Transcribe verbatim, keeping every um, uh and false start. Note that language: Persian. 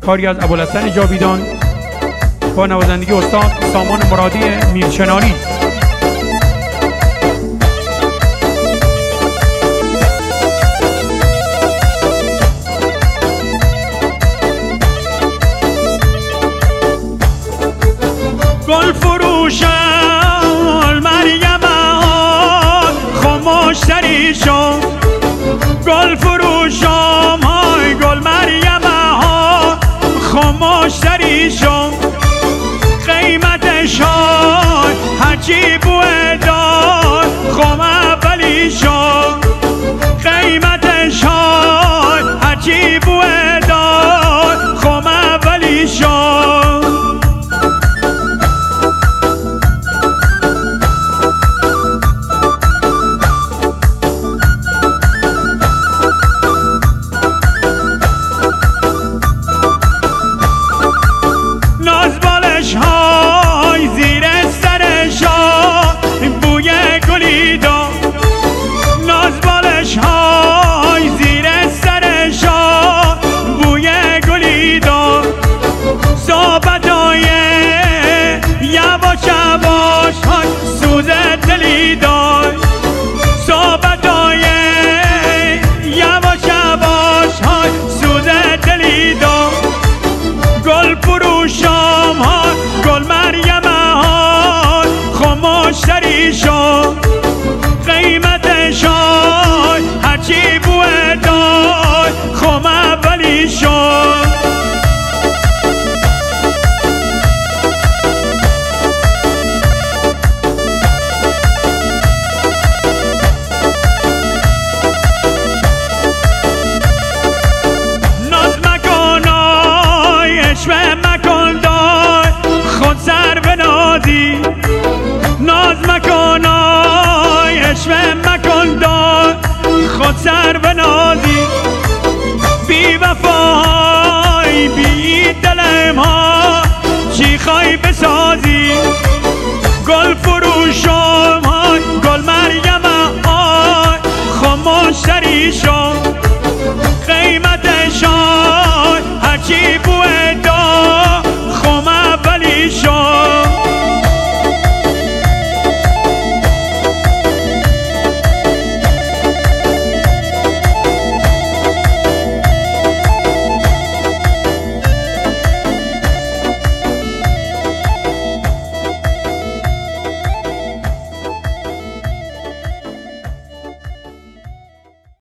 کاری از ابوالحسن جاویدان با نوازندگی استاد سامان مرادی میرچنانی. گل فروشان مریم آن خاموشتری شد، گل فروشان های گل مریم آن خاموشتری شد، قیمتش های هرچی بوه داد خم اولی شد، قیمتش های هرچی بوه داد خم اولی شد. های زیر سرش بوی گلی داد، نازبالش های زیر سرش بوی گلی داد، صحبت های یواش یواش های سوز دلی داد، صحبت های یواش یواش های سوز دلی داد. گل فروشام ها گل مریم ها خاموشتری شد، قیمتش های هرچی بوه داد خم اولی شد. ناز مکن آی عشوه مکن دای خود سر بنازی، ناز مکن آی عشوه مکن دای خود سر بنازی، بی وفای بی دلم ها چی خواهی بسازی. گل فروشم های گل مریم های خاموشتری شد، قیمتش های هرچی